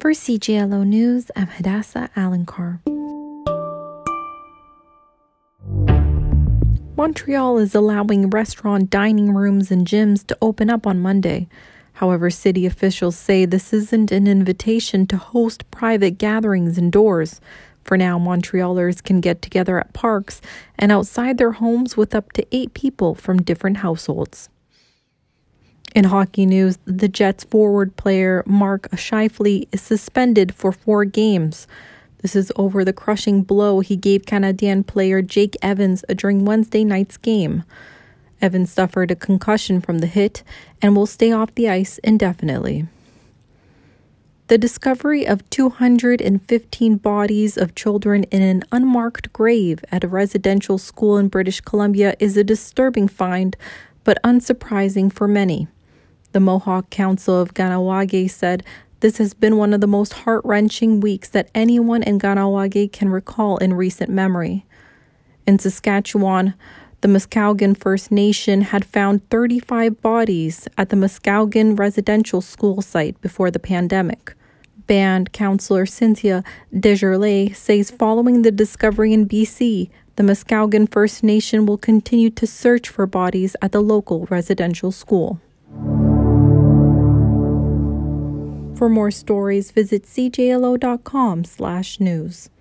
For CJLO News, I'm Hadassah Alankar. Montreal is allowing restaurant dining rooms and gyms to open up on Monday. However, city officials say this isn't an invitation to host private gatherings indoors. For now, Montrealers can get together at parks and outside their homes with up to 8 people from different households. In hockey news, the Jets forward player Mark Scheifele is suspended for 4 games. This is over the crushing blow he gave Canadian player Jake Evans during Wednesday night's game. Evans suffered a concussion from the hit and will stay off the ice indefinitely. The discovery of 215 bodies of children in an unmarked grave at a residential school in British Columbia is a disturbing find, but unsurprising for many. The Mohawk Council of Kahnawake said this has been one of the most heart-wrenching weeks that anyone in Kahnawake can recall in recent memory. In Saskatchewan, the Muskowekwan First Nation had found 35 bodies at the Muskowekwan residential school site before the pandemic. Band councillor Cynthia Desjardins says following the discovery in BC, the Muskowekwan First Nation will continue to search for bodies at the local residential school. For more stories, visit cjlo.com/news.